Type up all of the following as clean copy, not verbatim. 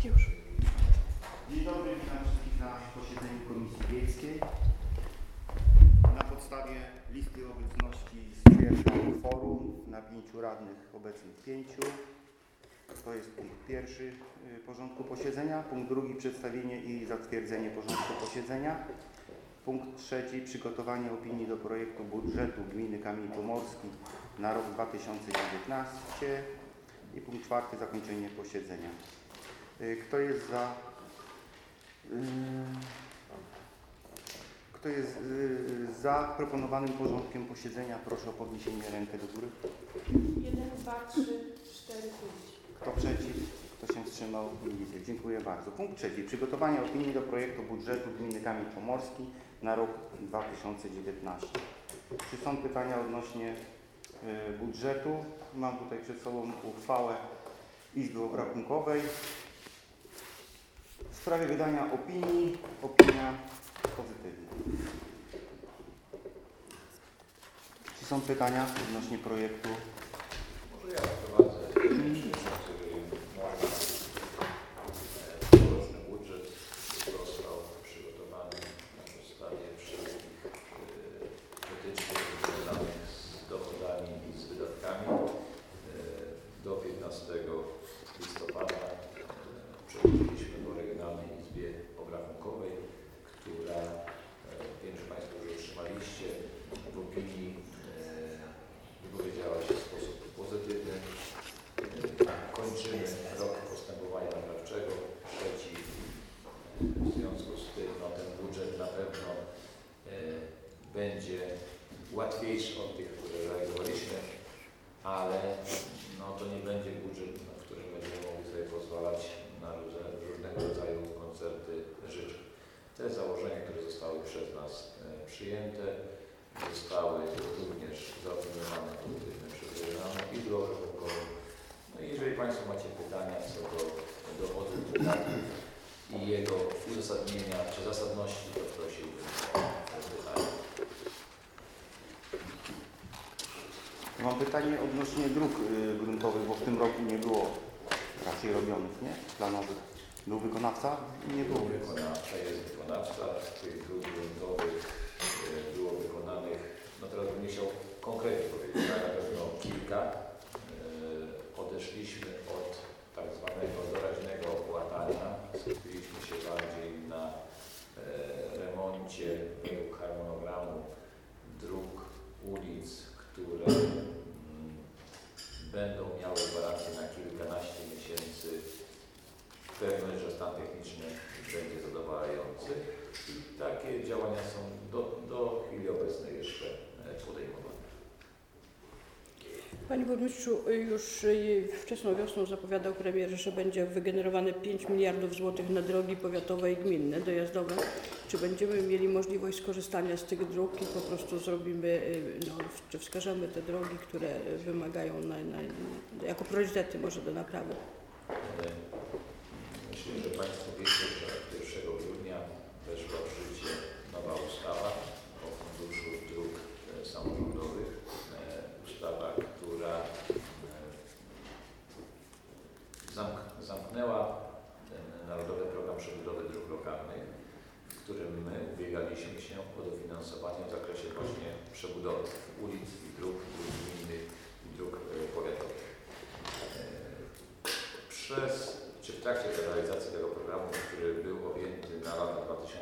Już. Dzień dobry, witam wszystkich na posiedzeniu Komisji Wiejskiej. Na podstawie listy obecności stwierdzam kworum na 5 radnych, obecnych 5. To jest punkt pierwszy porządku posiedzenia. Punkt drugi przedstawienie i zatwierdzenie porządku posiedzenia. Punkt trzeci przygotowanie opinii do projektu budżetu Gminy Kamień Pomorski na rok 2019 i punkt czwarty zakończenie posiedzenia. Kto jest za proponowanym porządkiem posiedzenia? Proszę o podniesienie ręki do góry. 1, 2, 3, 4, 5. Kto przeciw? Kto się wstrzymał? Nie widzę. Dziękuję bardzo. Punkt trzeci. Przygotowanie opinii do projektu budżetu Gminy Kamień Pomorski na rok 2019. Czy są pytania odnośnie budżetu? Mam tutaj przed sobą uchwałę Izby Obrachunkowej w sprawie wydania opinii. Opinia pozytywna. Czy są pytania odnośnie projektu? Może ja wprowadzę roczny budżet został przygotowany na podstawie wszystkich wytycznych związanych z dochodami i z wydatkami. Do 15 listopada przedstawiliśmy w Regionalnej Izbie Obrachunkowej, która, wiem, że Państwo już otrzymaliście, w opinii wypowiedziała się w sposób pozytywny. Kończymy rok postępowania naprawczego, trzeci. W związku z tym ten budżet na pewno będzie łatwiejszy od tych, które realizowaliśmy, ale to nie będzie budżet, w którym będziemy mogli sobie pozwalać na różnego rodzaju koncerty życzeń. Te założenia, które zostały przez nas przyjęte, zostały również zaopiniowane pozytywnie przez Regionalną Izbę Obrachunkową. No i jeżeli Państwo macie pytania co do dochodów, wydatków i jego uzasadnienia czy zasadności, to prosiłbym o pytania. Mam pytanie odnośnie dróg gruntowych, bo w tym roku nie było raczej robionych, nie? Planowych. Był wykonawca? Nie było. Wykonawca jest wykonawca. Tych dróg gruntowych było wykonanych, teraz bym nie chciał konkretnie powiedzieć, ale na pewno kilka. Odeszliśmy od tak zwanego doraźnego opłatania. Skupiliśmy się bardziej na remoncie według harmonogramu dróg, ulic, które będą miały gwarancję na kilkanaście miesięcy. Pewność, że stan techniczny będzie zadowalający. I takie działania są do chwili obecnej jeszcze podejmowane. Panie Burmistrzu, już wczesną wiosną zapowiadał premier, że będzie wygenerowane 5 miliardów złotych na drogi powiatowe i gminne, dojazdowe. Czy będziemy mieli możliwość skorzystania z tych dróg i po prostu zrobimy, czy wskażemy te drogi, które wymagają jako priorytety może do naprawy? Myślę, że Państwo wiecie, że 1 grudnia weszła w życie nowa ustawa o Funduszu Dróg Samorządowych. Ustawa, która zamknęła ten Narodowy Program Przebudowy Dróg Lokalnych, w którym my ubiegaliśmy się o dofinansowanie w zakresie właśnie przebudowy ulic i dróg gminnych i dróg powiatowych. W trakcie realizacji tego programu, który był objęty na lata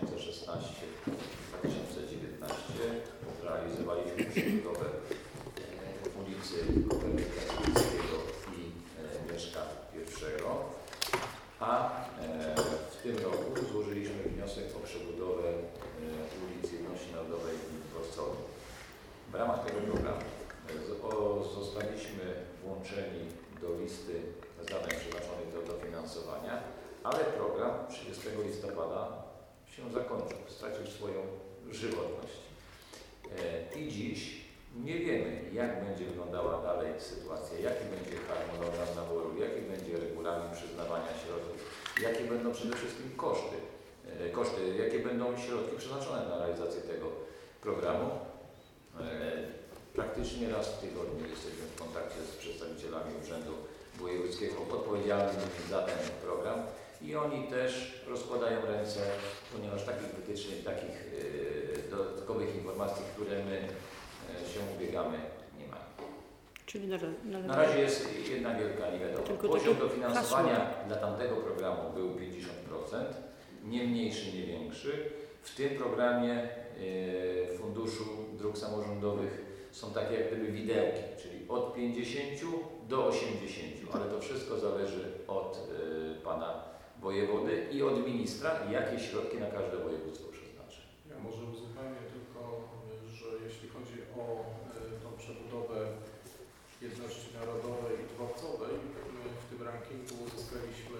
2016-2019, realizowaliśmy przebudowę ulicy Kopernika Katolickiego i Mieszka I, a w tym roku złożyliśmy wniosek o przebudowę ulicy Jedności Narodowej w Ostrowie. W ramach tego programu zostaliśmy włączeni do listy zadań przeznaczonych do dofinansowania, ale program 30 listopada się zakończył, stracił swoją żywotność. I dziś nie wiemy, jak będzie wyglądała dalej sytuacja, jaki będzie harmonogram naboru, jaki będzie regulamin przyznawania środków, jakie będą przede wszystkim koszty, jakie będą środki przeznaczone na realizację tego programu. Praktycznie raz w tygodniu jesteśmy w kontakcie z przedstawicielami Urzędu Wojewódzkiego odpowiedzialnym za ten program i oni też rozkładają ręce, ponieważ takich wytycznych, takich dodatkowych informacji, które my się ubiegamy, nie ma. Czyli Na razie jest jedna wielka niewiadoma. Tylko Poziom takie dofinansowania dla tamtego programu był 50%, nie mniejszy, nie większy. W tym programie Funduszu Dróg Samorządowych są takie jak gdyby widełki, czyli od 50 do 80, ale to wszystko zależy od pana wojewody i od ministra, jakie środki na każde województwo przeznaczy. Ja może uzupełnię tylko, że jeśli chodzi o tą przebudowę jedności narodowej i dworcowej, my w tym rankingu uzyskaliśmy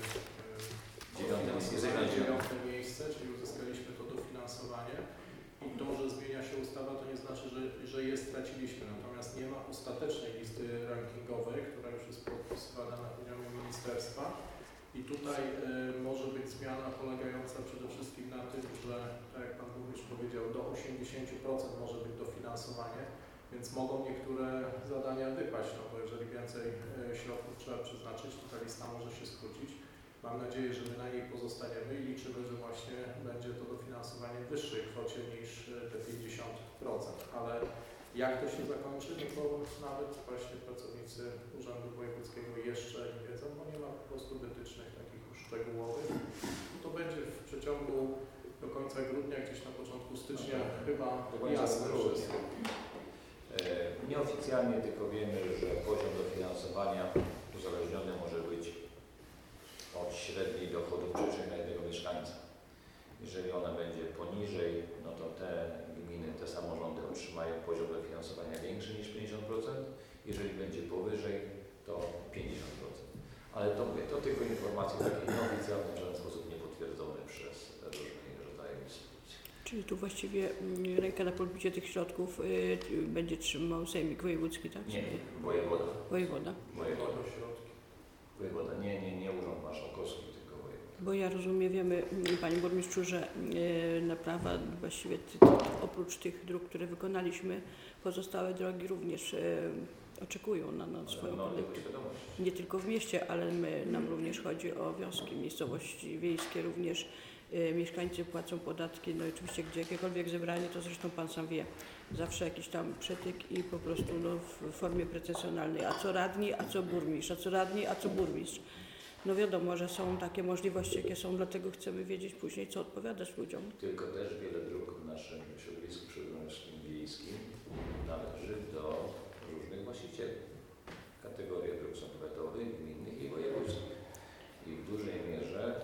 dziewiąte miejsce, czyli uzyskaliśmy to dofinansowanie. I to, że zmienia się ustawa, to nie znaczy, że je straciliśmy. Natomiast nie ma ostatecznej listy rankingowej, która już jest podpisywana na poziomie ministerstwa. I tutaj może być zmiana polegająca przede wszystkim na tym, że, tak jak Pan Burmistrz powiedział, do 80% może być dofinansowanie, więc mogą niektóre zadania wypaść, no bo jeżeli więcej środków trzeba przeznaczyć, to ta lista może się skrócić. Mam nadzieję, że my na niej pozostaniemy i liczymy, że właśnie będzie to dofinansowanie w wyższej kwocie niż te 50%. Ale jak to się zakończy, no to nawet właśnie pracownicy Urzędu Wojewódzkiego jeszcze nie wiedzą, bo nie ma po prostu wytycznych takich już szczegółowych. To będzie w przeciągu do końca grudnia, gdzieś na początku stycznia chyba jasne wszystko. Nieoficjalnie tylko wiemy, że poziom dofinansowania uzależniony może być od średniej dochodów przeciętnych na jednego mieszkańca. Jeżeli ona będzie poniżej, no to te gminy, te samorządy otrzymają poziom dofinansowania większy niż 50%. Jeżeli będzie powyżej, to 50%. Ale to tylko informacje takie nieoficjalne, w żaden sposób nie potwierdzone przez różnego rodzaju instytucje. Czyli tu właściwie rękę na pulpicie tych środków będzie trzymał Sejmik Wojewódzki, tak? Nie, wojewoda. Wojewoda. Wojewoda, nie Urząd Marszałkowski, tylko wojewoda. Bo ja rozumiem, wiemy, Panie Burmistrzu, że naprawa właściwie oprócz tych dróg, które wykonaliśmy, pozostałe drogi również oczekują na swoją świadomość. Nie tylko w mieście, ale nam również chodzi o wioski, miejscowości wiejskie również. Mieszkańcy płacą podatki, no i oczywiście gdzie jakiekolwiek zebranie, to zresztą Pan sam wie, zawsze jakiś tam przetyk i po prostu w formie pretensjonalnej, a co radni, a co burmistrz, a co radni, a co burmistrz. No wiadomo, że są takie możliwości, jakie są, dlatego chcemy wiedzieć później, co odpowiadać ludziom. Tylko też wiele dróg w naszym środowisku środowiskiem wiejskim należy do różnych właścicieli. Kategorie dróg są powiatowych, gminnych i wojewódzkich. I w dużej mierze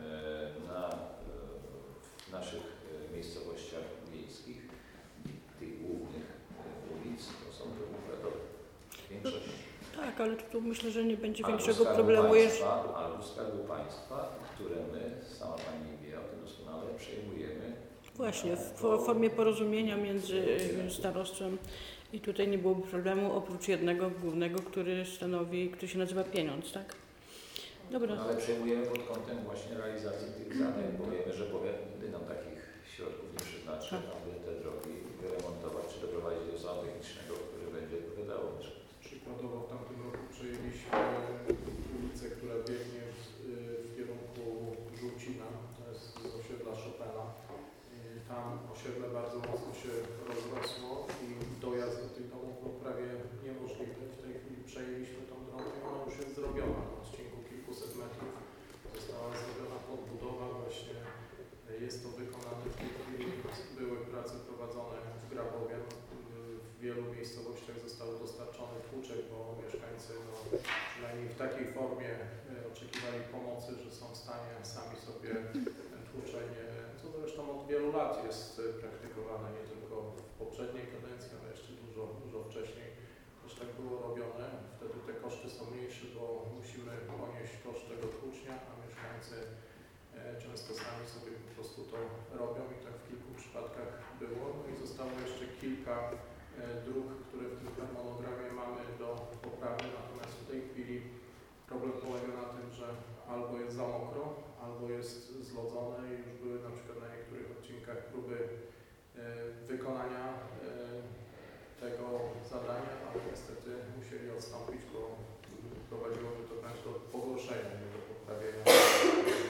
w naszych miejscowościach wiejskich tych głównych ulic to są drogi powiatowe. Większość. Tak, ale tu myślę, że nie będzie Albo większego Skarbu problemu. Państwa, albo Skarbu Państwa, które my, sama Pani wie o tym doskonale, przejmujemy. Właśnie, w formie porozumienia między starostwem i tutaj nie byłoby problemu, oprócz jednego głównego, który się nazywa pieniądz, tak? Dobra. No, ale przejmujemy pod kątem właśnie realizacji tych zadań, bo wiemy, że powiat nigdy nam takich środków nie przeznaczy, aby te drogi wyremontować czy doprowadzić do stanu technicznego, który będzie odpowiadało. Przykładowo w tamtym roku przejęliśmy ulicę, która biegnie w kierunku Żółcina, to jest z osiedla Chopina. Tam osiedle bardzo mocno się rozrosło i dojazd do tych domów był prawie niemożliwy. W tej chwili przejęliśmy tą drogę i ona już jest zrobiona. Na odcinku kilkuset metrów została zrobiona podbudowa. Właśnie jest to wykonane w tej chwili. Były prace prowadzone w Grabowie. W wielu miejscowościach został dostarczony tłuczek, bo mieszkańcy przynajmniej w takiej formie oczekiwali pomocy, że są w stanie sami sobie tłuczeń, co zresztą od wielu lat jest praktykowane, nie tylko w poprzedniej kadencji, ale jeszcze dużo wcześniej też tak było robione. Wtedy te koszty są mniejsze, bo musimy ponieść koszt tego tłucznia, a mieszkańcy często sami sobie po prostu to robią i tak w kilku przypadkach było. No i zostało jeszcze kilka dróg, które w tym harmonogramie mamy do poprawy, natomiast w tej chwili problem polega na tym, że albo jest za mokro, albo jest zlodzone i już były na przykład na niektórych odcinkach próby wykonania tego zadania, ale niestety musieli odstąpić, bo prowadziłoby to wręcz do pogorszenia, nie do poprawienia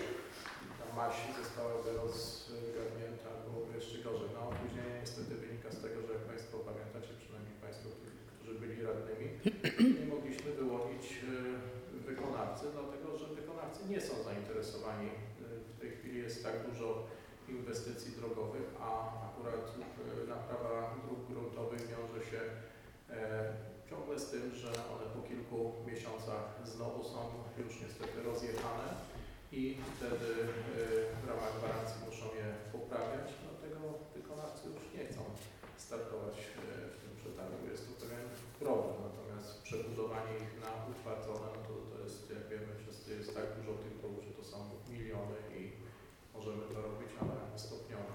nie mogliśmy wyłonić wykonawcy, dlatego że wykonawcy nie są zainteresowani. W tej chwili jest tak dużo inwestycji drogowych, a akurat naprawa dróg gruntowych wiąże się ciągle z tym, że one po kilku miesiącach znowu są już niestety rozjechane i wtedy w ramach gwarancji muszą je poprawiać, dlatego wykonawcy już nie chcą startować w tym przetargu. Jest to pewien problem, natomiast przebudowanie ich na utwardzone, no to jest, jak wiemy wszyscy, jest tak dużo tych dróg, że to są miliony i możemy to robić, ale stopniowo.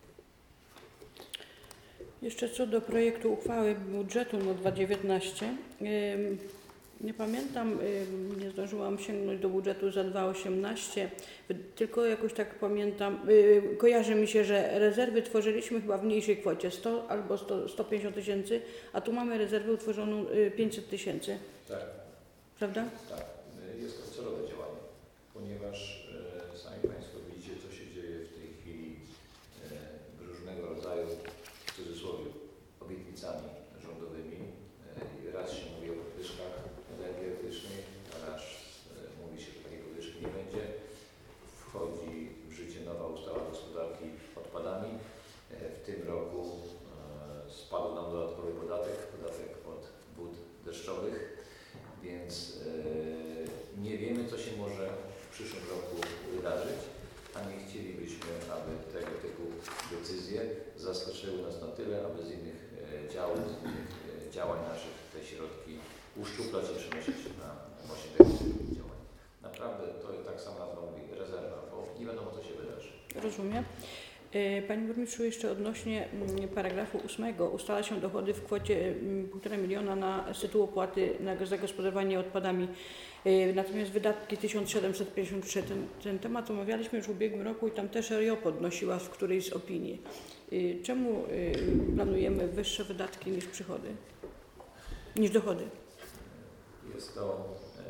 Jeszcze co do projektu uchwały budżetu na 2019. Nie pamiętam, nie zdążyłam sięgnąć do budżetu za 2018, tylko jakoś tak pamiętam, kojarzy mi się, że rezerwy tworzyliśmy chyba w mniejszej kwocie, 100 albo 150 tysięcy, a tu mamy rezerwę utworzoną 500 tysięcy. Tak. Prawda? Tak, jest to celowe działanie, ponieważ sami Państwo widzicie, co się dzieje w tej chwili różnego rodzaju, w cudzysłowie, obietnicami rządowymi. Raz się mówi o podwyżkach energii elektrycznej, a raz mówi się, że takiej podwyżki nie będzie. Wchodzi w życie nowa ustawa gospodarki odpadami. W tym roku spadł nam dodatkowy podatek od wód deszczowych, więc nie wiemy, co się może w przyszłym roku wydarzyć, a nie chcielibyśmy, aby tego typu decyzje zaskoczyły nas na tyle, aby z innych działań naszych te środki uszczuplać i przenosić na właśnie tego typu działań. Naprawdę to tak samo nazwa mówi rezerwa, bo nie wiadomo, co się wydarzy. Rozumiem. Panie Burmistrzu, jeszcze odnośnie paragrafu 8 ustala się dochody w kwocie 1,5 miliona z tytułu opłaty na zagospodarowanie odpadami, natomiast wydatki 1753. Ten temat omawialiśmy już w ubiegłym roku i tam też RIO podnosiła w którejś z opinii. Czemu planujemy wyższe wydatki niż przychody, niż dochody? Jest to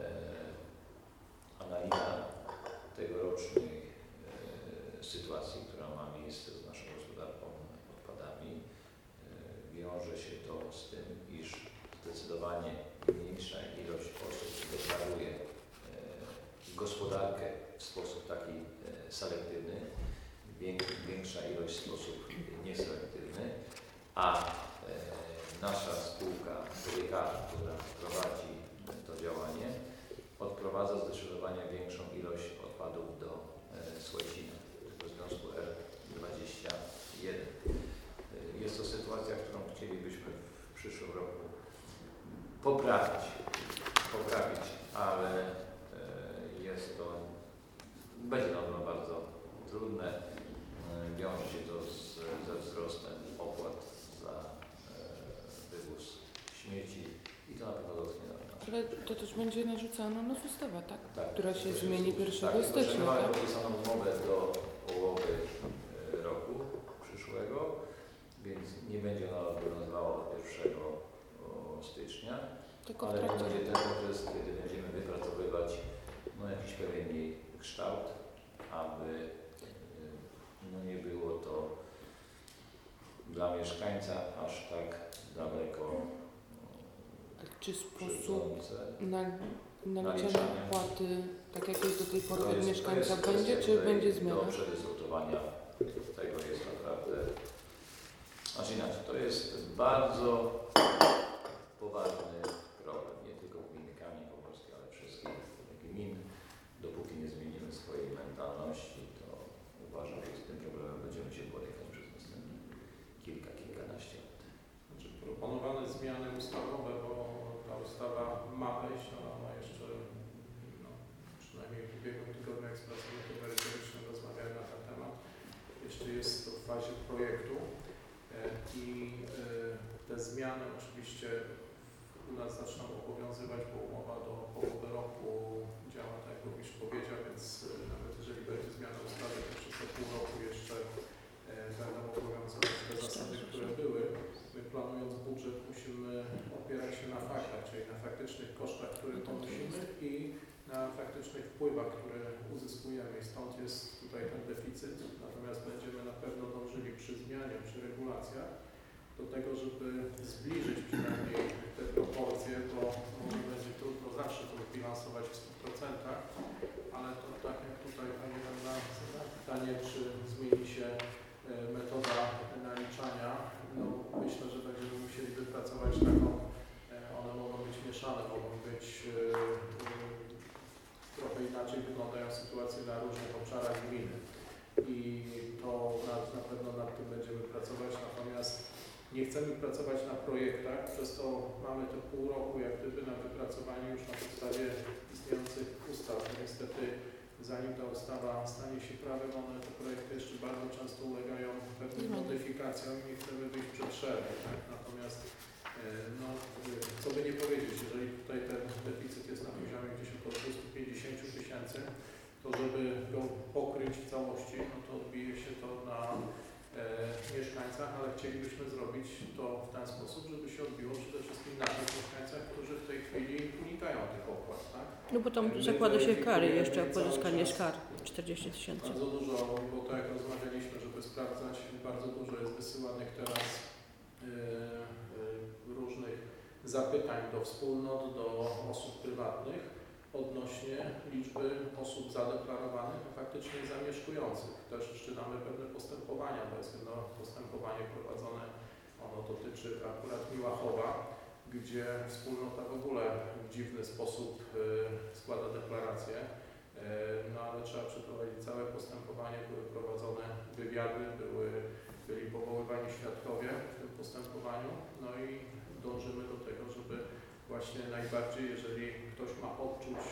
analiza tegorocznej sytuacji, która ma miejsce z naszą gospodarką odpadami. Wiąże się to z tym, iż zdecydowanie mniejsza ilość osób deklaruje gospodarkę w sposób taki selektywny, większa ilość w sposób nieselektywny, a nasza spółka PGK, która prowadzi to działanie, odprowadza zdecydowanie większą ilość odpadów do Słecina, do związku R21. Jest to sytuacja, którą chcielibyśmy w przyszłym roku poprawić, ale będzie na pewno bardzo trudne. Wiąże się to ze wzrostem opłat za wywóz śmieci i to na pewno dotknie nas. Ale to też będzie narzucana nowa ustawa, tak? Tak, Która się zmieni 1 stycznia. stycznia. Mamy Tak? podpisaną umowę do połowy roku przyszłego, więc nie będzie ona obowiązywała od 1 stycznia, Tylko w ale to trakcie. będzie ten okres, kiedy będziemy wypracowywać jakiś pewien jej kształt, aby nie było to dla mieszkańca aż tak daleko Czy sposób krzywdzące. naliczania Naliczania. opłaty, tak jak jest do tej pory To od jest mieszkańca, kwestia będzie, czy tutaj będzie zmiana? do przedyskutowania tego jest naprawdę, znaczy inaczej, to jest bardzo poważny problem, nie tylko gminy Kamień Pomorski, ale wszystkich gmin. Dopóki nie zmienimy swojej mentalności, to uważam, że z tym problemem będziemy się borykać przez następne kilkanaście lat. Znaczy proponowane zmiany ustawowe, bo ta ustawa ma wejść, ale ona jeszcze, przynajmniej w ubiegłym tygodniu, jak z pracownikiem merytorycznym rozmawiałem na ten temat, jeszcze jest to w fazie projektu i te zmiany oczywiście u nas zaczną obowiązywać, bo umowa do połowy roku działa tak, jak burmistrz powiedział, więc nawet jeżeli będzie zmiana ustawy, to przez te pół roku jeszcze będą obowiązywać te zasady, które były. My planując budżet musimy opierać się na faktach, czyli na faktycznych kosztach, które ponosimy i na faktycznych wpływach, które uzyskujemy i stąd jest tutaj ten deficyt. Natomiast będziemy na pewno dążyli przy zmianie, przy regulacjach do tego, żeby zbliżyć przynajmniej te proporcje, bo może będzie trudno zawsze to bilansować w 100%, ale to tak jak tutaj Pani Anna zadała pytanie, czy zmieni się metoda naliczania, no myślę, że będziemy musieli wypracować taką, one mogą być mieszane, mogą być trochę inaczej wyglądają sytuacje na różnych obszarach gminy i to na pewno nad tym będziemy pracować, natomiast nie chcemy pracować na projektach, przez to mamy to pół roku jak gdyby na wypracowanie już na podstawie istniejących ustaw. Niestety zanim ta ustawa stanie się prawem, te projekty jeszcze bardzo często ulegają pewnym modyfikacjom i nie chcemy wyjść przed szereg. Tak? Natomiast no, co by nie powiedzieć, jeżeli tutaj ten deficyt jest na poziomie gdzieś około 250 tysięcy, to żeby go pokryć w całości, no to odbije się to na mieszkańcach, ale chcielibyśmy zrobić to w ten sposób, żeby się odbiło przede wszystkim na tych mieszkańcach, którzy w tej chwili unikają tych opłat. Tak? No bo tam zakłada się kary jeszcze o pozyskanie z kar 40 tysięcy. Bardzo dużo, bo tak jak rozmawialiśmy, żeby sprawdzać, bardzo dużo jest wysyłanych teraz różnych zapytań do wspólnot, do osób prywatnych odnośnie liczby osób zadeklarowanych, a faktycznie zamieszkujących. Też wszczynamy pewne postępowania, bo jest jedno postępowanie prowadzone, ono dotyczy akurat Miłachowa, gdzie wspólnota w ogóle w dziwny sposób składa deklarację, no ale trzeba przeprowadzić całe postępowanie, były prowadzone wywiady, byli powoływani świadkowie w tym postępowaniu, no i dążymy do tego, żeby właśnie najbardziej, jeżeli ktoś ma odczuć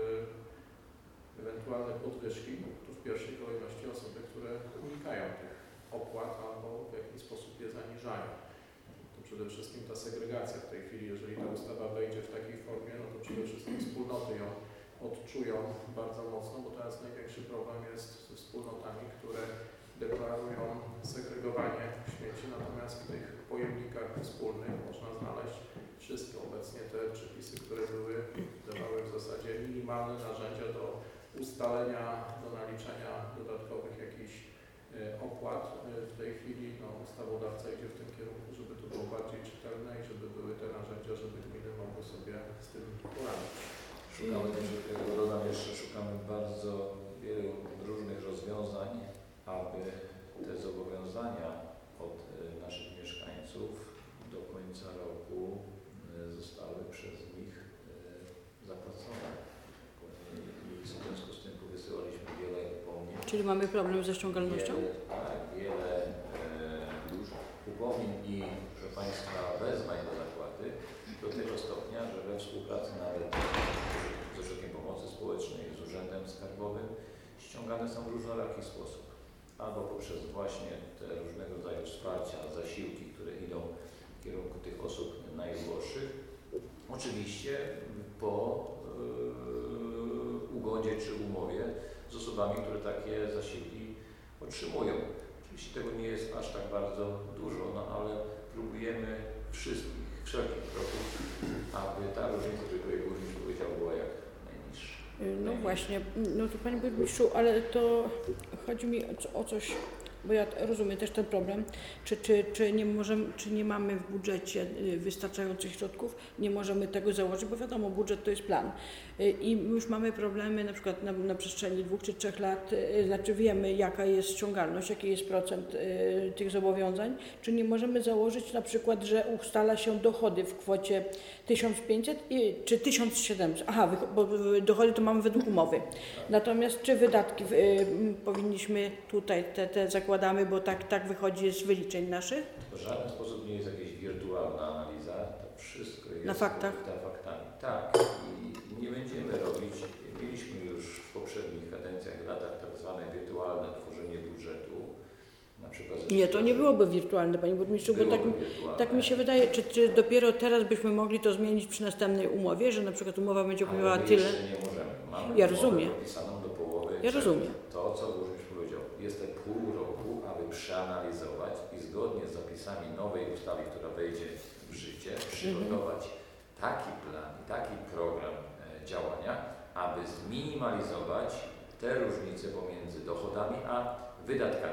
ewentualne podwyżki, to w pierwszej kolejności osoby, które unikają tych opłat albo w jakiś sposób je zaniżają. To przede wszystkim ta segregacja w tej chwili, jeżeli ta ustawa wejdzie w takiej formie, no to przede wszystkim wspólnoty ją odczują bardzo mocno, bo teraz największy problem jest ze wspólnotami, które deklarują segregowanie śmieci, natomiast w tych pojemnikach wspólnych można znaleźć wszystkie obecnie te przepisy, które dawały w zasadzie minimalne narzędzia do ustalenia, do naliczenia dodatkowych jakichś opłat. W tej chwili ustawodawca idzie w tym kierunku, żeby to było bardziej czytelne i żeby były te narzędzia, żeby gminy mogły sobie z tym poradzić. Szukamy też, dodam jeszcze, szukamy bardzo wielu różnych rozwiązań, aby te zobowiązania od naszych mieszkańców do końca roku zostały przez nich zapłacone. I w związku z tym wysyłaliśmy wiele upomnień. Czyli mamy problem ze ściągalnością? Wiele już upomnień i, proszę Państwa, wezwań do zapłaty do tego stopnia, że we współpracy nawet z Ośrodkiem Pomocy Społecznej, z Urzędem Skarbowym ściągane są w różnoraki sposób. Albo poprzez właśnie te różnego rodzaju wsparcia, zasiłki, które idą w kierunku tych osób najuboższych. Oczywiście po ugodzie czy umowie z osobami, które takie zasiłki otrzymują. Oczywiście tego nie jest aż tak bardzo dużo, no ale próbujemy wszelkich kroków, aby ta różnica, o której burmistrz powiedział, była jak najniższa. No właśnie, no to Panie Burmistrzu, ale to chodzi mi o coś, bo ja rozumiem też ten problem, czy nie mamy w budżecie wystarczających środków, nie możemy tego założyć, bo wiadomo, budżet to jest plan i już mamy problemy na przykład na przestrzeni 2 czy 3 lat, znaczy wiemy jaka jest ściągalność, jaki jest procent tych zobowiązań, czy nie możemy założyć na przykład, że ustala się dochody w kwocie 1500 czy 1700, bo dochody to mamy według umowy, natomiast czy wydatki powinniśmy tutaj te zakładamy, bo tak wychodzi z wyliczeń naszych? W żaden sposób nie jest jakaś wirtualna analiza, to wszystko jest na faktach. Faktami. Tak, i nie będziemy robić, mieliśmy już w poprzednich kadencjach, latach tak zwane wirtualne tworzenie budżetu. Na przykład nie, to nie byłoby wirtualne, Panie Burmistrzu, bo tak mi się wydaje, czy dopiero teraz byśmy mogli to zmienić przy następnej umowie, że na przykład umowa będzie obejmowała tyle? Nie możemy. Mamy ja rozumiem. Podpisaną do połowy. Ja rozumiem. To, co burmistrz powiedział, jest te pół roku, aby przeanalizować i zgodnie z zapisami nowej ustawy, która wejdzie w życie, przygotować taki plan i taki program działania, aby zminimalizować te różnice pomiędzy dochodami a wydatkami.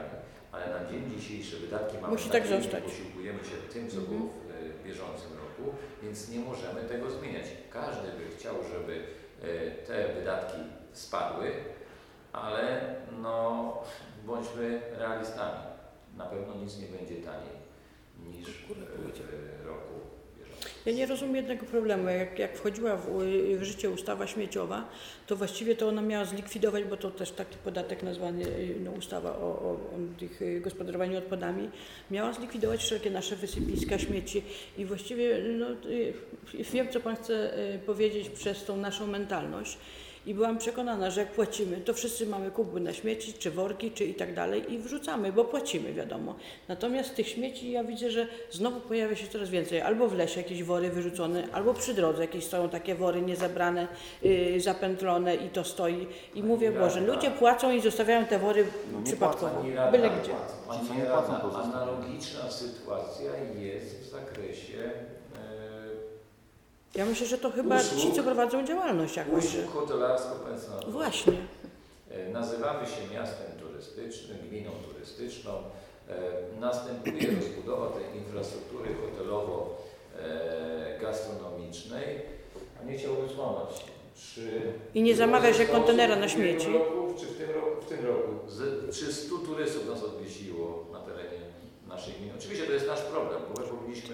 ale na dzień dzisiejszy wydatki mamy Musi na tak tyle, zostać. posiłkujemy się tym, co było w bieżącym roku, więc nie możemy tego zmieniać. Każdy by chciał, żeby te wydatki spadły, ale no, bądźmy realistami. Na pewno nic nie będzie taniej niż w roku bieżącym. Ja nie rozumiem jednego problemu. Jak wchodziła w życie ustawa śmieciowa, to właściwie to ona miała zlikwidować, bo to też taki podatek nazwany ustawa o tych gospodarowaniu odpadami, miała zlikwidować wszelkie nasze wysypiska śmieci i właściwie wiem, co Pan chce powiedzieć przez tą naszą mentalność. I byłam przekonana, że jak płacimy, to wszyscy mamy kubły na śmieci, czy worki, czy i tak dalej i wrzucamy, bo płacimy, wiadomo. Natomiast tych śmieci ja widzę, że znowu pojawia się coraz więcej. Albo w lesie jakieś wory wyrzucone, albo przy drodze jakieś stoją takie wory niezabrane, zapętlone i to stoi. I mówię, Boże, ludzie płacą i zostawiają te wory przypadkowo, byle gdzie. Pani radna, analogiczna sytuacja jest w zakresie Ja myślę, że to chyba ci, co prowadzą działalność jakąś. usług hotelarsko-pensjonatowych. Właśnie. Nazywamy się miastem turystycznym, gminą turystyczną. Następuje rozbudowa tej infrastruktury hotelowo-gastronomicznej, a nie chciałbym skłamać. I nie zamawia się kontenera na śmieci. W tym roku czy 100 turystów nas odwiedziło na terenie naszej gminy. Oczywiście to jest nasz problem, bo my powinniśmy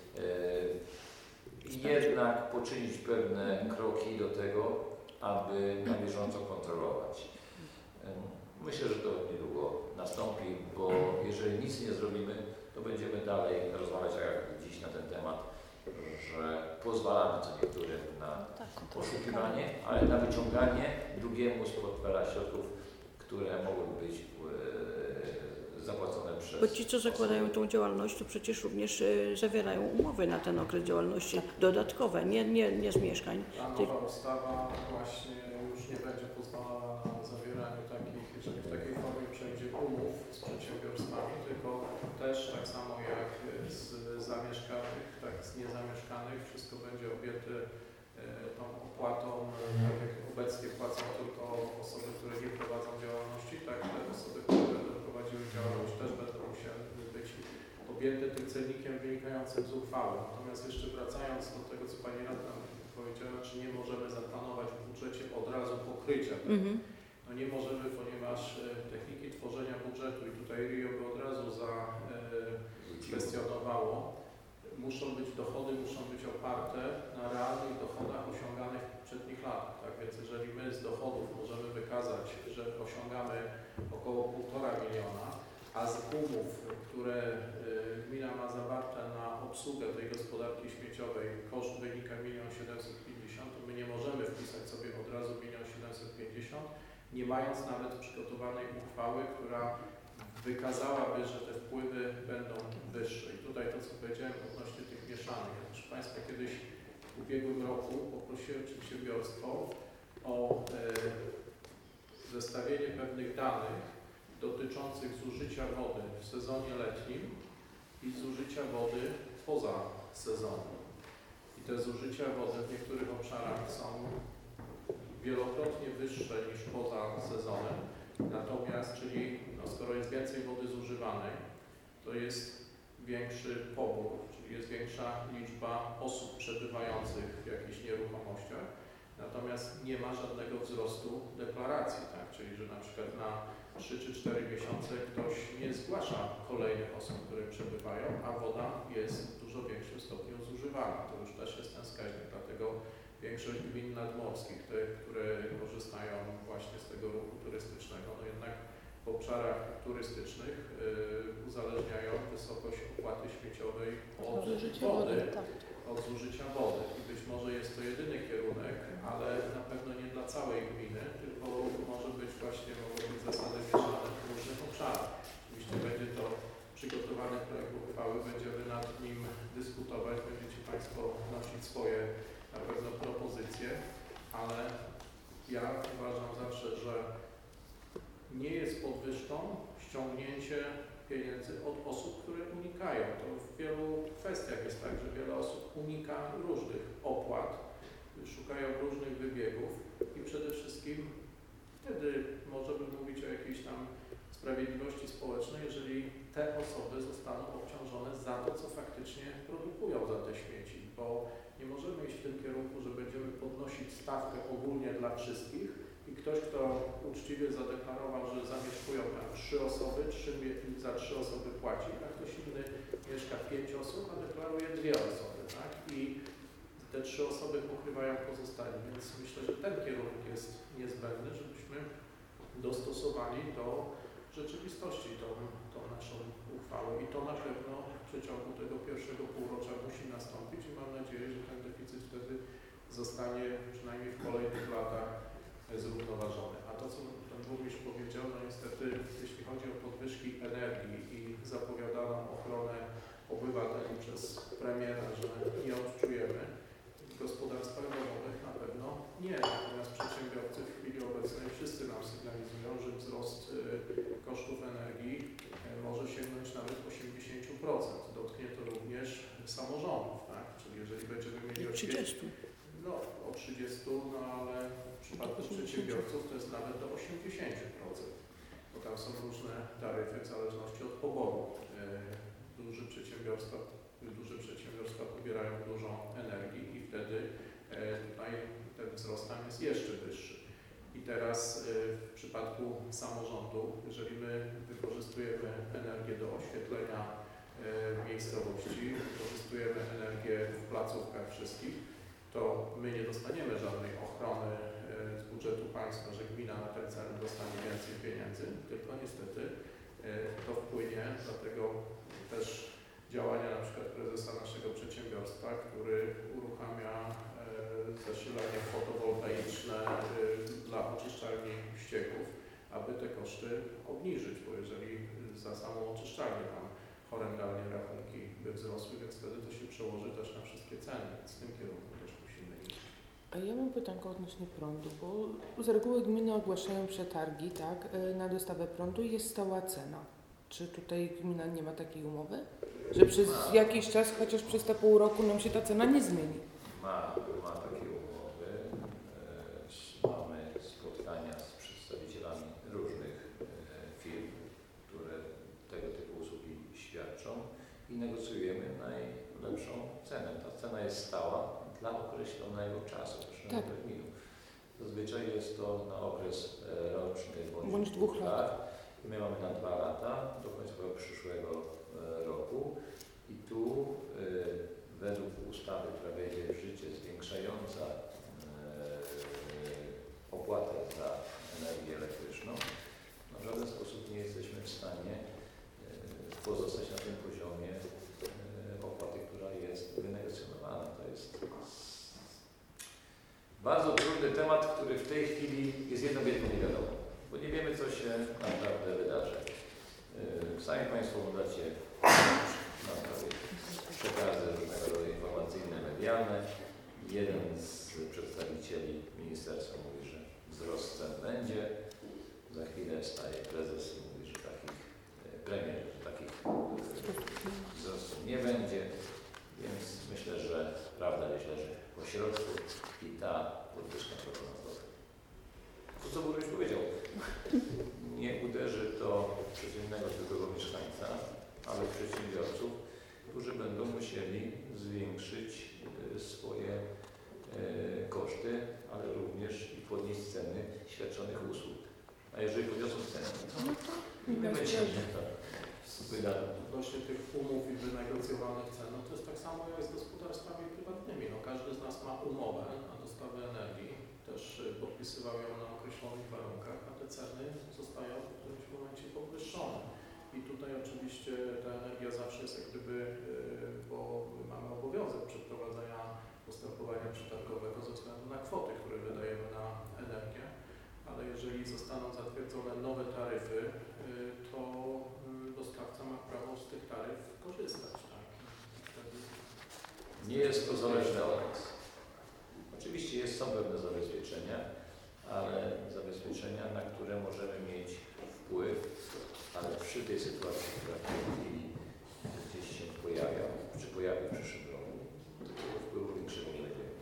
jednak poczynić pewne kroki do tego, aby na bieżąco kontrolować. Myślę, że to niedługo nastąpi, bo jeżeli nic nie zrobimy, to będziemy dalej rozmawiać jak dziś na ten temat, że pozwalamy co niektórym na poszukiwanie, ale na wyciąganie drugiemu z portfela środków, które mogłyby być zapłacone przez... Bo ci, co zakładają tą działalność, to przecież również zawierają umowy na ten okres działalności dodatkowe, nie z mieszkań. Ta nowa ustawa właśnie już nie będzie pozwalała na zawieranie takich, jeżeli w takiej formie przejdzie umów z przedsiębiorstwami, tylko też tak samo jak z zamieszkanych, tak z niezamieszkanych, wszystko będzie objęte tą opłatą, tak jak obecnie płacą tylko osoby, które nie prowadzą działalności, tak te osoby, które będą prowadziły działalność, też będą musiały być objęte tym cennikiem wynikającym z uchwały. Natomiast jeszcze wracając do tego, co Pani Radna powiedziała, czy nie możemy zaplanować w budżecie od razu pokrycia tego. No nie możemy, ponieważ techniki tworzenia budżetu i tutaj RIO by od razu zakwestionowało, dochody muszą być oparte na realnych dochodach osiąganych w poprzednich latach. Tak więc jeżeli my z dochodów możemy wykazać, że osiągamy około 1,5 miliona, a z umów, które gmina ma zawarte na obsługę tej gospodarki śmieciowej, koszt wynika 1 750 000, to my nie możemy wpisać sobie od razu 1 750 000, nie mając nawet przygotowanej uchwały, która wykazałaby, że te wpływy będą wyższe. I tutaj to, co powiedziałem odnośnie tych mieszanych. Ja, proszę Państwa, kiedyś w ubiegłym roku poprosiłem przedsiębiorstwo o zestawienie pewnych danych dotyczących zużycia wody w sezonie letnim i zużycia wody poza sezonem. I te zużycia wody w niektórych obszarach są wielokrotnie wyższe niż poza sezonem. Natomiast, czyli skoro jest więcej wody zużywanej, to jest większy pobór, czyli jest większa liczba osób przebywających w jakichś nieruchomościach. Natomiast nie ma żadnego wzrostu deklaracji, tak? Czyli że na przykład na 3 czy 4 miesiące ktoś nie zgłasza kolejnych osób, które przebywają, a woda jest w dużo większym stopniu zużywana. To już też jest ten wskaźnik, dlatego większość gmin nadmorskich, te, które korzystają właśnie z tego ruchu turystycznego, no jednak w obszarach turystycznych uzależniają wysokość opłaty śmieciowej od wody, od zużycia wody. I być może jest to jedyny kierunek, ale na pewno nie dla całej gminy, tylko może być właśnie, mogą być zasady mieszane w różnych obszarach. Oczywiście będzie to przygotowany projekt uchwały, będziemy nad nim dyskutować, będziecie Państwo wnosić swoje na pewno propozycje, ale ja uważam zawsze, że nie jest podwyżką ściągnięcie pieniędzy od osób, które unikają. To w wielu kwestiach jest tak, że wiele osób unika różnych opłat, szukają różnych wybiegów i przede wszystkim wtedy możemy mówić o jakiejś tam sprawiedliwości społecznej, jeżeli Nie możemy iść w tym kierunku, że będziemy podnosić stawkę ogólnie dla wszystkich i ktoś, kto uczciwie zadeklarował, że zamieszkują tam 3 osoby, za 3 osoby płaci, a ktoś inny mieszka 5 osób, a deklaruje 2 osoby, tak? I te 3 osoby pokrywają pozostali, więc myślę, że ten kierunek jest niezbędny, żebyśmy dostosowali do rzeczywistości tą naszą uchwałę i to na pewno w przeciągu tego pierwszego półrocza musi nastąpić i mam nadzieję, że ten deficyt wtedy zostanie przynajmniej w kolejnych latach zrównoważony. A to, co pan burmistrz powiedział, no niestety, jeśli chodzi o podwyżki energii i zapowiadaną ochronę obywateli przez premiera, że nie odczujemy, w gospodarstwach domowych na pewno nie. Natomiast przedsiębiorcy w chwili obecnej wszyscy nam sygnalizują, że wzrost kosztów energii może sięgnąć nawet 80%. Dotknie to również samorządów, tak? Czyli jeżeli będziemy mieli 30. No, o 30, no ale w przypadku przedsiębiorców to jest nawet do 80%, bo tam są różne taryfy w zależności od poboru. Duże przedsiębiorstwa pobierają dużo energii i wtedy tutaj ten wzrost tam jest jeszcze wyższy. I teraz w przypadku samorządu, jeżeli my wykorzystujemy energię do oświetlenia miejscowości, wykorzystujemy energię w placówkach wszystkich, to my nie dostaniemy żadnej ochrony z budżetu państwa, że gmina na ten cel dostanie więcej pieniędzy, tylko niestety to wpłynie, dlatego też działania na przykład prezesa naszego przedsiębiorstwa, który uruchamia zasilanie fotowoltaiczne dla oczyszczalni ścieków, aby te koszty obniżyć, bo jeżeli za samą oczyszczalnię tam horrendalnie rachunki by wzrosły, więc wtedy to się przełoży też na wszystkie ceny, więc w tym kierunku też musimy iść. A ja mam pytanko odnośnie prądu, bo z reguły gminy ogłaszają przetargi, tak, na dostawę prądu i jest stała cena. Czy tutaj gmina nie ma takiej umowy? Że przez jakiś czas, chociaż przez te pół roku nam się ta cena nie zmieni? Ma takie umowy. Mamy spotkania z przedstawicielami różnych firm, które tego typu usługi świadczą i negocjujemy najlepszą cenę. Ta cena jest stała dla określonego czasu, określonego terminu. Zazwyczaj jest to na okres roczny bądź 2 lat. My mamy na 2 lata do końca przyszłego roku i tu według ustawy, która wejdzie w życie, zwiększająca opłatę za energię elektryczną, no w żaden sposób nie jesteśmy w stanie pozostać na tym poziomie opłaty, która jest wynegocjonowana. To jest bardzo trudny temat, który w tej chwili jest jedno wielkie nie wiadomo, bo nie wiemy, co się naprawdę wydarzy. Sami Państwo podacie przekazy różnego rodzaju informacyjne, medialne. Jeden z przedstawicieli ministerstwa mówi, że wzrost cen będzie. Za chwilę staje prezes i mówi, że premier, że takich wzrostów nie będzie. Więc myślę, że prawda gdzieś leży po środku i ta podwyżka proponowana. To, co burmistrz powiedział, nie uderzy to przeciętnego zwykłego mieszkańca, ale przedsiębiorców, którzy będą musieli zwiększyć swoje koszty, ale również i podnieść ceny świadczonych usług. A jeżeli podniosą ceny, to nie będzie wydatne. Odnośnie tych umów i wynegocjowanych cen, no to jest tak samo jak z gospodarstwami prywatnymi. No, każdy z nas ma umowę na dostawę energii, też podpisywał ją na określonych warunkach, a te ceny zostają w którymś momencie podwyższone. I tutaj oczywiście ta energia zawsze jest jak gdyby, bo mamy obowiązek przeprowadzenia postępowania przetargowego ze względu na kwoty, które wydajemy na energię, ale jeżeli zostaną zatwierdzone nowe taryfy, to dostawca ma prawo z tych taryf korzystać. Tak? Nie jest to zależne od nas. Oczywiście są pewne zabezpieczenia, ale zabezpieczenia, na które możemy mieć wpływ, ale przy tej sytuacji, która w tej chwili gdzieś się pojawia, czy pojawi w przyszłym roku, tego wpływu większego nie będziemy.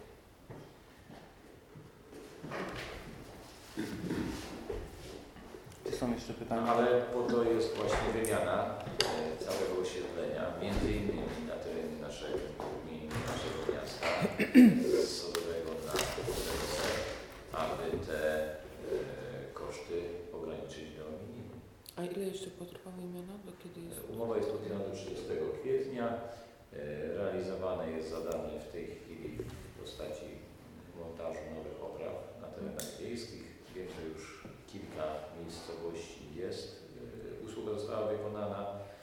Czy są jeszcze pytania? Ale po to jest właśnie wymiana całego osiedlenia, między innymi na terenie naszego gminy, naszego miasta, z Sodowego na Podlewce, aby te koszty ograniczyć do minimum. A ile jeszcze potrwa wymiana? Do kiedy jest? Umowa jest podpisana do 30 kwietnia. Realizowane jest zadanie w tej chwili w postaci montażu nowych opraw na terenach wiejskich. Wiem, że już kilka miejscowości jest. Usługa została wykonana.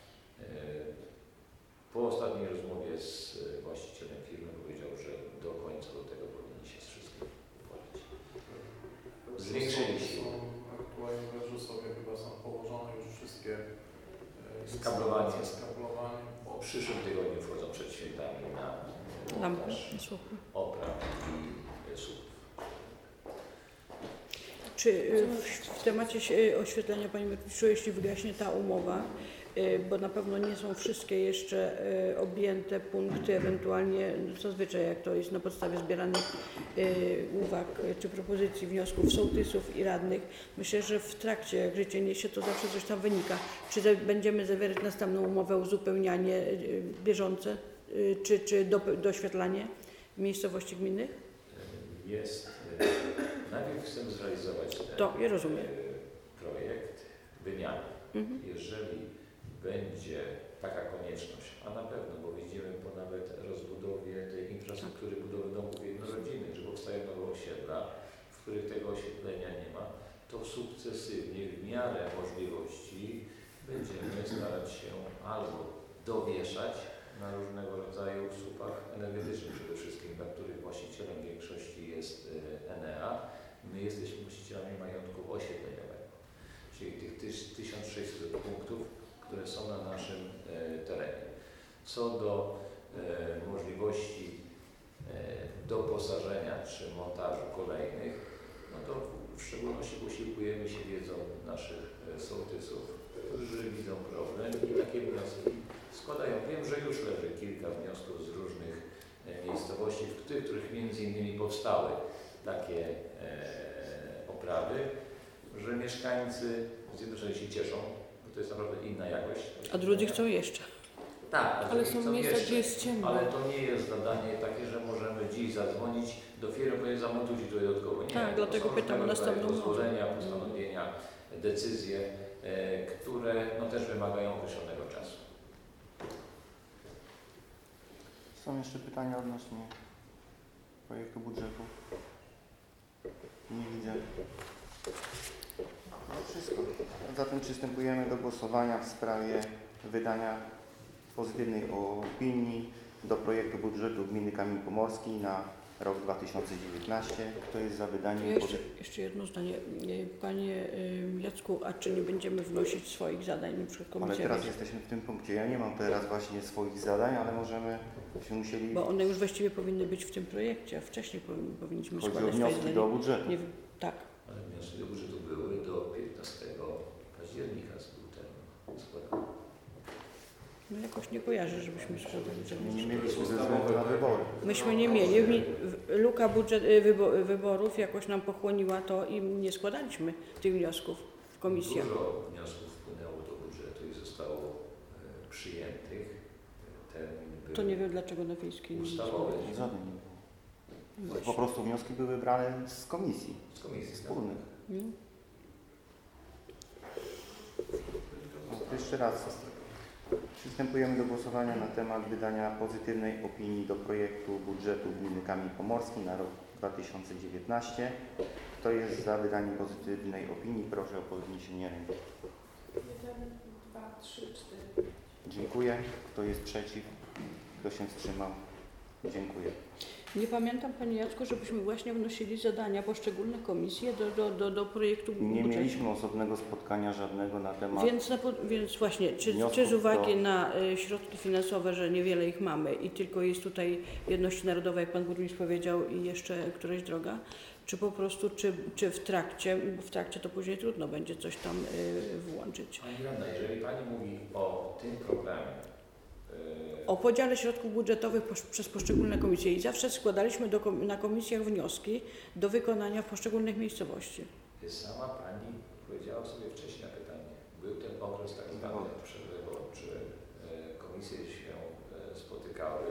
Po ostatniej rozmowie z właścicielem firmy powiedział, że do końca do tego powinni się z wszystkim uporać. Zwiększyli się. Aktualnie we Wrzosowie chyba są położone już wszystkie Skablowanie. skablowanie. W przyszłym tygodniu wchodzą przed świętami na Lampy, montaż słupy. opraw i słupów. Czy w temacie oświetlenia, Panie Burmistrzu, jeśli wygaśnie ta umowa, bo na pewno nie są wszystkie jeszcze objęte punkty, ewentualnie zazwyczaj jak to jest na podstawie zbieranych uwag czy propozycji, wniosków sołtysów i radnych, myślę, że w trakcie, jak życie niesie, to zawsze coś tam wynika. Czy będziemy zawierać następną umowę, uzupełnianie bieżące, czy doświetlanie miejscowości gminnych? Jest. Najpierw chcemy zrealizować ten To ja rozumiem. projekt wymiany. Jeżeli będzie taka konieczność, a na pewno, bo widzimy po nawet rozbudowie tej infrastruktury budowy domów jednorodzinnych, że powstają nowe osiedla, w których tego oświetlenia nie ma, to sukcesywnie w miarę możliwości będziemy starać się albo dowieszać na różnego rodzaju słupach energetycznych, przede wszystkim dla których właścicielem większości jest Enea. My jesteśmy właścicielami majątku osiedleniowego, czyli tych 1600 punktów, które są na naszym terenie. Co do możliwości doposażenia czy montażu kolejnych, no to w szczególności posiłkujemy się wiedzą naszych sołtysów, którzy widzą problem i takie wnioski składają. Wiem, że już leży kilka wniosków z różnych miejscowości, w których między innymi powstały takie oprawy, że mieszkańcy zjednoczeni się cieszą, bo to jest naprawdę inna jakość. A drudzy chcą jeszcze. Tak, Ale są miejsca, gdzie jest ciemno. ale to nie jest zadanie takie, że możemy dziś zadzwonić do firmy, bo je zamontujcie tutaj dodatkowo. Nie, Tak, dlatego pytam o następną pozwolenia, postanowienia, decyzje, które no, też wymagają określonego czasu. Są jeszcze pytania odnośnie projektu budżetu? Nie widzę. No wszystko. Zatem przystępujemy do głosowania w sprawie wydania pozytywnej opinii do projektu budżetu gminy Kamień Pomorski na rok 2019. Kto jest za wydaniem Jeszcze jedno zdanie. Panie Jacku, a czy nie będziemy wnosić swoich zadań, na przykład Ale komisja? teraz jesteśmy w tym punkcie. Ja nie mam teraz właśnie swoich zadań, ale możemy się musieli... Bo one już właściwie powinny być w tym projekcie, a wcześniej powinniśmy Chodzi o składać swoje wnioski zdania. do budżetu. Nie wiem, tak. Ale wnioski do budżetu były do 15 października był ten składany. No jakoś nie kojarzę, żebyśmy składali Nie żadnych. mieliśmy ze względu na wybory. Myśmy nie mieli. Luka wyborów jakoś nam pochłoniła to i nie składaliśmy tych wniosków w komisjach. Dużo wniosków wpłynęło do budżetu i zostało przyjętych. Termin był To nie wiem, dlaczego na wiejskiej nie ustawowy. Żadnych nie było. Właśnie. Po prostu wnioski były brane z komisji Z komisji. wspólnych. No. Jeszcze raz. Przystępujemy do głosowania na temat wydania pozytywnej opinii do projektu budżetu gminy Kamień Pomorski na rok 2019. Kto jest za wydaniem pozytywnej opinii? Proszę o podniesienie ręki. 1, 2, 3, 4. Dziękuję. Kto jest przeciw? Kto się wstrzymał? Dziękuję. Nie pamiętam, Panie Jacku, żebyśmy właśnie wnosili zadania poszczególne komisje do projektu Nie budżetu. mieliśmy osobnego spotkania żadnego na temat... Więc właśnie, czy wniosków z uwagi do- na środki finansowe, że niewiele ich mamy i tylko jest tutaj jedność narodowa, jak Pan Burmistrz powiedział, i jeszcze któraś droga, czy po prostu, czy w trakcie to później trudno będzie coś tam włączyć. Pani Radna, jeżeli Pani mówi o tym programie, O podziale środków budżetowych przez poszczególne komisje i zawsze składaliśmy na komisjach wnioski do wykonania w poszczególnych miejscowości. sama Pani powiedziała sobie wcześniej na pytanie, był ten okres tak zwany przedwyborczy komisje się spotykały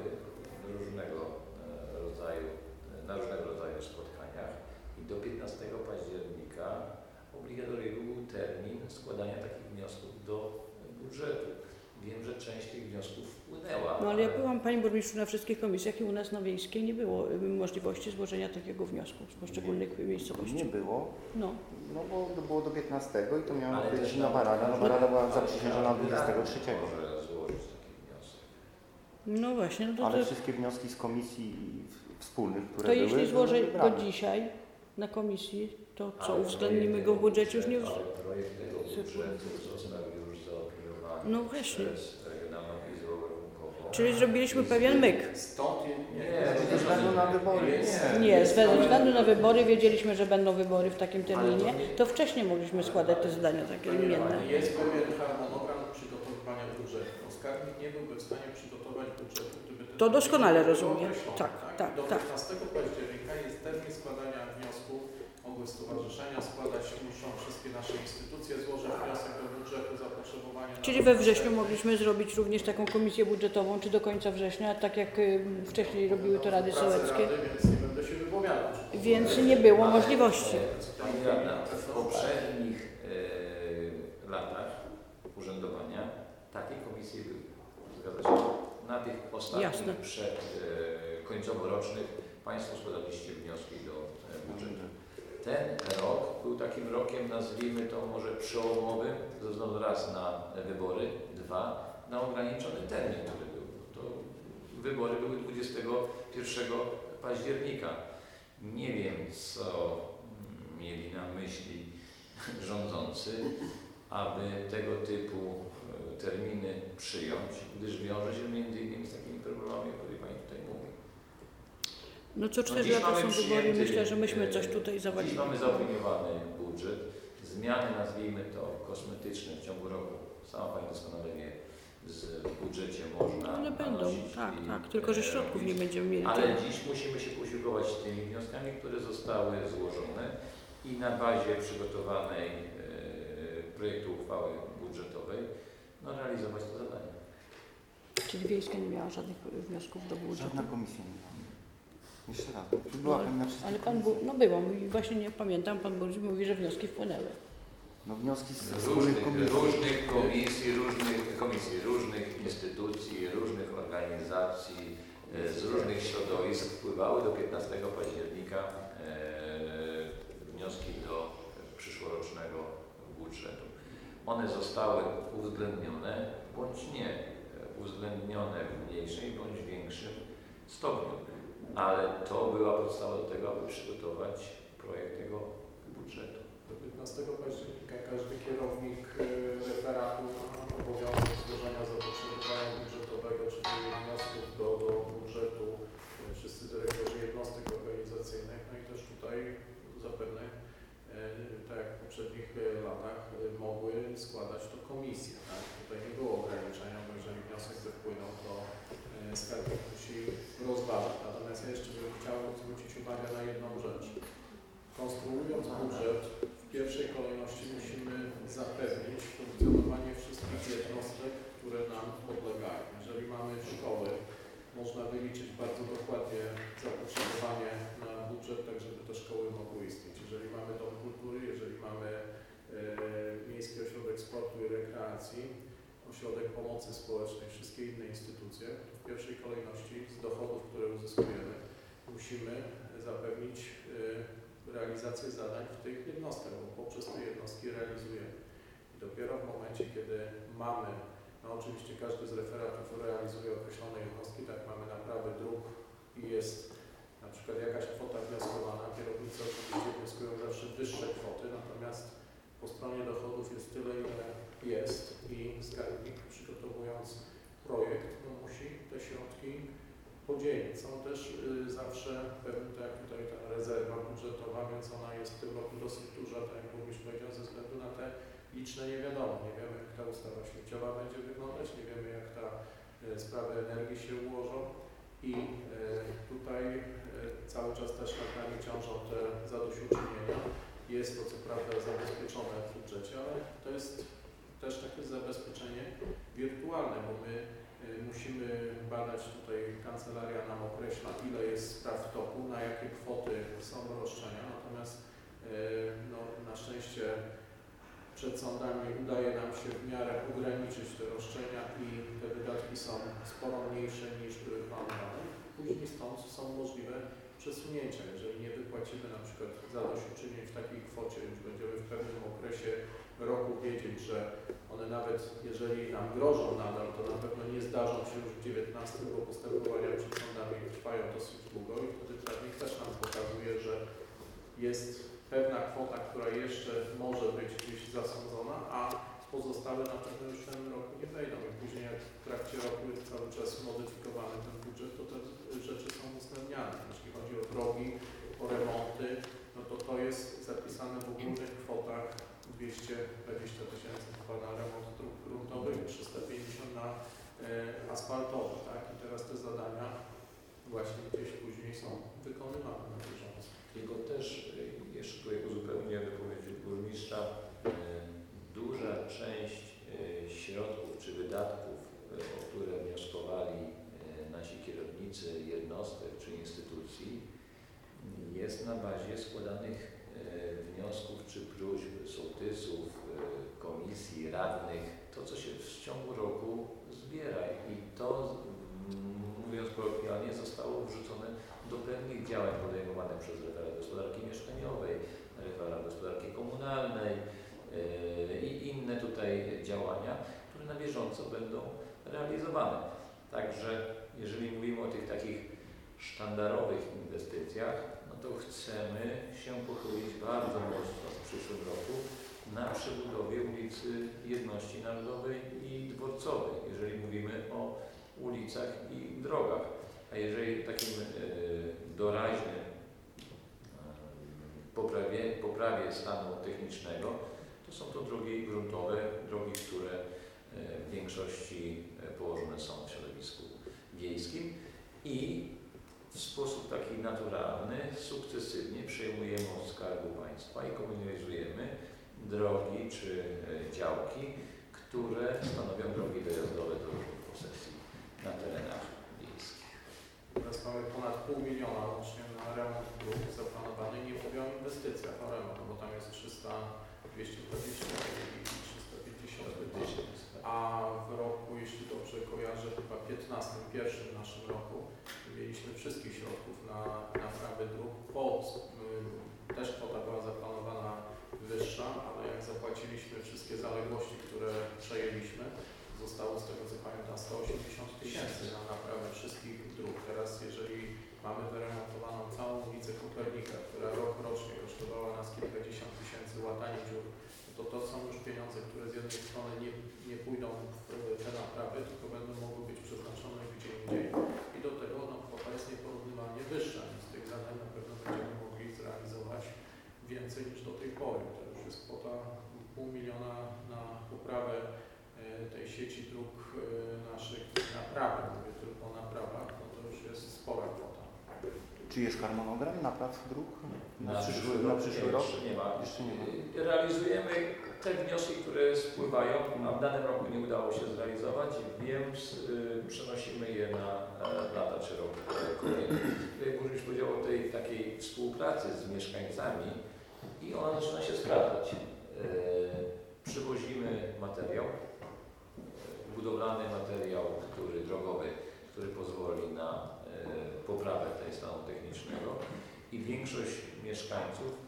na różnego rodzaju spotkaniach i do 15 października obligatoryjny był termin składania takich wniosków do budżetu. Wiem, że część tych wniosków wpłynęła. No ale ja byłam, Panie Burmistrzu, na wszystkich komisjach i u nas na Wiejskiej nie było możliwości złożenia takiego wniosku z poszczególnych miejscowości. Nie było, No. no bo to było do 15 i to miała Ale być też nowa rada. Nowa rada była zaprzysiężona Rada 23. może złożyć taki wniosek. No właśnie, no to, Ale wszystkie wnioski z komisji wspólnych, które to były, jeśli złożę były go wybrane. dzisiaj na komisji, to co, Ale uwzględnimy projekt go w tego budżecie już nie budżetu, ale projekt tego budżetu został już zaopiniowany No właśnie. przez Regionalną Izbę Obrachunkową. Czyli zrobiliśmy pewien myk. Stąd Ze względu na wybory. Nie, ze względu na wybory wiedzieliśmy, że będą wybory w takim terminie, to wcześniej mogliśmy składać te zadania takie imienne. Jest pewien harmonogram przygotowywania budżetu. Skarbnik nie byłby w stanie przygotować budżetu, gdyby To doskonale było rozumiem. określone, Tak. Do 15 października jest termin składania wniosków. Mogły stowarzyszenia składać, muszą wszystkie nasze instytucje złożyć wniosek do budżetu, zapotrzebowanie. Czyli we wrześniu mogliśmy zrobić również taką komisję budżetową, czy do końca września, tak jak wcześniej robiły to rady sołeckie, Rady, więc nie będę się wypowiadał. więc nie było możliwości. Pani Radna, w poprzednich latach urzędowania takie komisje były. Zgadza się? Na tych ostatnich Jasne. końcowo-rocznych Państwo składaliście wnioski do budżetu. Ten rok był takim rokiem, nazwijmy to może przełomowym, ze względu raz na wybory, dwa na ograniczony termin, który był. To wybory były 21 października. Nie wiem, co mieli na myśli rządzący, aby tego typu terminy przyjąć, gdyż wiąże się między innymi z takimi problemami, o których Pani tutaj mówi. No co 4 dziś lata mamy są wybory, przyjęty, myślę, że myśmy coś tutaj Dziś zawalili. mamy zaopiniowany budżet. Zmiany, nazwijmy to kosmetyczne w ciągu roku. Sama Pani doskonale wie, w budżecie można Ale będą, nanosić tak, i, tylko że środków nie będziemy mieli. ale dziś musimy się posiłkować tymi wnioskami, które zostały złożone i na bazie przygotowanej projektu uchwały budżetowej realizować to zadanie. Czyli Wiejska nie miała żadnych wniosków do budżetu. Żadna komisja nie ma. Jeszcze raz, była Pani na wszystkich Ale Pan, komisjach. no byłam i właśnie nie pamiętam, Pan burmistrz mówi, że wnioski wpłynęły. No wnioski z Różnych komisji. komisji, różnych instytucji, różnych organizacji, z różnych środowisk wpływały do 15 października wnioski do przyszłorocznego budżetu. One zostały uwzględnione bądź nie uwzględnione w mniejszym bądź większym stopniu, ale to była podstawa do tego, aby przygotować projekt tego budżetu. Do 15 października każdy kierownik referatu ma obowiązek złożenia zapotrzebowania budżetowego, czyli wniosków do budżetu, wszyscy dyrektorzy jednostek organizacyjnych, no i też tutaj zapewne, tak jak w poprzednich latach, mogły składać to komisje. Tak? Tutaj nie było ograniczenia, bo jeżeli wniosek by wpłynął, to skarbnik musi rozważyć. Natomiast ja jeszcze bym chciał zwrócić uwagę na jedną rzecz. Konstruując budżet, w pierwszej kolejności musimy zapewnić funkcjonowanie wszystkich jednostek, które nam podlegają. Jeżeli mamy szkoły, można wyliczyć bardzo dokładnie zapotrzebowanie na budżet, tak żeby te szkoły mogły istnieć. Jeżeli mamy dom kultury, jeżeli mamy Miejski Ośrodek Sportu i Rekreacji, Ośrodek Pomocy Społecznej, wszystkie inne instytucje, to w pierwszej kolejności z dochodów, które uzyskujemy, musimy zapewnić realizację zadań w tych jednostkach, bo poprzez te jednostki realizujemy. I dopiero w momencie, kiedy mamy, no oczywiście każdy z referatów realizuje określone jednostki, tak mamy naprawę dróg i jest na przykład jakaś kwota wnioskowana, kierownicy oczywiście wnioskują zawsze wyższe kwoty, natomiast po stronie dochodów jest tyle, ile jest i skarbnik, przygotowując projekt, no musi te środki podzielić. Są też zawsze pewne, tak jak tutaj ta rezerwa budżetowa, więc ona jest w tym roku dosyć duża, tak jak burmistrz powiedział, ze względu na te liczne niewiadome. Nie wiemy, jak ta ustawa śmieciowa będzie wyglądać, nie wiemy, jak ta sprawy energii się ułożą i tutaj cały czas też nad nami ciążą te zadośćuczynienia. Jest to co prawda zabezpieczone w budżecie, ale to jest też takie zabezpieczenie wirtualne, bo my musimy badać, tutaj kancelaria nam określa, ile jest spraw w toku, na jakie kwoty są roszczenia, natomiast no, na szczęście przed sądami udaje nam się w miarę ograniczyć te roszczenia i te wydatki są sporo mniejsze niż były planowane. Później stąd są możliwe przesunięcia. Jeżeli nie wypłacimy na przykład zadośćuczynień w takiej kwocie, już będziemy w pewnym okresie roku wiedzieć, że one nawet jeżeli nam grożą nadal, to na pewno nie zdarzą się już w 19, bo postępowania przed sądami trwają dosyć długo i wtedy prawnik też nam pokazuje, że jest pewna kwota, która jeszcze może być gdzieś zasądzona, a pozostałe na pewno już w tym roku nie wejdą. I później jak w trakcie roku jest cały czas modyfikowany ten budżet, to te rzeczy są uwzględniane. Jeśli chodzi o drogi, o remonty, no to jest zapisane w ogólnych kwotach 220 000 chyba na remont dróg gruntowych, 350 na asfaltowe, tak? I teraz te zadania właśnie gdzieś później są wykonywane na bieżąco. Tylko też jeszcze tutaj uzupełnię wypowiedź burmistrza. Duża część środków czy wydatków, o które wnioskowali nasi kierownicy jednostek czy instytucji, jest na bazie składanych wniosków czy próśb sołtysów, komisji, radnych, to co się w ciągu roku zbiera i to, mówiąc kolokwialnie, zostało wrzucone do pewnych działań podejmowanych przez referat gospodarki mieszkaniowej, referat gospodarki komunalnej i inne tutaj działania, które na bieżąco będą realizowane. Także jeżeli mówimy o tych takich sztandarowych inwestycjach, no to chcemy się pochylić bardzo mocno w przyszłym roku na przebudowie ulicy Jedności Narodowej i Dworcowej, jeżeli mówimy o ulicach i drogach. A jeżeli takim doraźnym poprawie stanu technicznego, to są to drogi gruntowe, drogi, które w większości położone są w środowisku wiejskim i w sposób taki naturalny, sukcesywnie przejmujemy od Skarbu Państwa i komunalizujemy drogi czy działki, które stanowią drogi dojazdowe do różnych posesji na terenach wiejskich. Teraz mamy ponad 500 000 łącznie na remont dróg zaplanowany. Nie mówię o inwestycjach, o remont, bo tam jest 220 i 350, a w roku, jeśli dobrze kojarzę, chyba 15, pierwszym naszym roku, mieliśmy wszystkich środków na naprawę dróg. Też kwota była zaplanowana wyższa, ale jak zapłaciliśmy wszystkie zaległości, które przejęliśmy, zostało z tego co pamiętam 180 000 na naprawę wszystkich dróg. Teraz jeżeli mamy wyremontowaną całą ulicę Kopernika, która rocznie kosztowała nas kilkadziesiąt tysięcy, łatanie dziur, to są już pieniądze, które z jednej strony nie pójdą w te naprawy, tylko będą mogły być przeznaczone gdzie indziej i do tego kwota jest nieporównywalnie wyższa, więc tych zadań na pewno będziemy mogli zrealizować więcej niż do tej pory. To już jest kwota 500 000 na poprawę tej sieci dróg naszych, naprawy, mówię tylko o naprawach, no to już jest spora kwota. Czy jest harmonogram napraw dróg na przyszły rok? Nie ma. Jeszcze nie ma. Realizujemy te wnioski, które spływają, a w danym roku nie udało się zrealizować, więc przenosimy je na lata czy rok kolejny. Burmistrz powiedział o tej takiej współpracy z mieszkańcami i ona zaczyna się sprawdzać. Przywozimy materiał, budowlany materiał, drogowy, który pozwoli na poprawę tej stanu technicznego i większość mieszkańców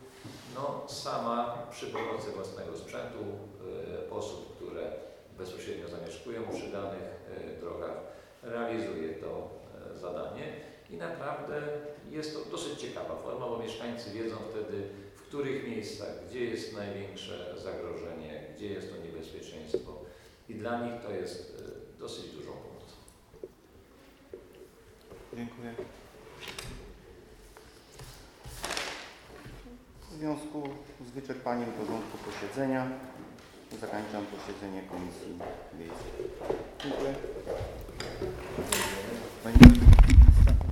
sama przy pomocy własnego sprzętu, osób, które bezpośrednio zamieszkują przy danych drogach, realizuje to zadanie i naprawdę jest to dosyć ciekawa forma, bo mieszkańcy wiedzą wtedy, w których miejscach, gdzie jest największe zagrożenie, gdzie jest to niebezpieczeństwo i dla nich to jest dosyć dużą pomocą. Dziękuję. W związku z wyczerpaniem porządku posiedzenia zakończam posiedzenie Komisji Wiejskiej. Dziękuję.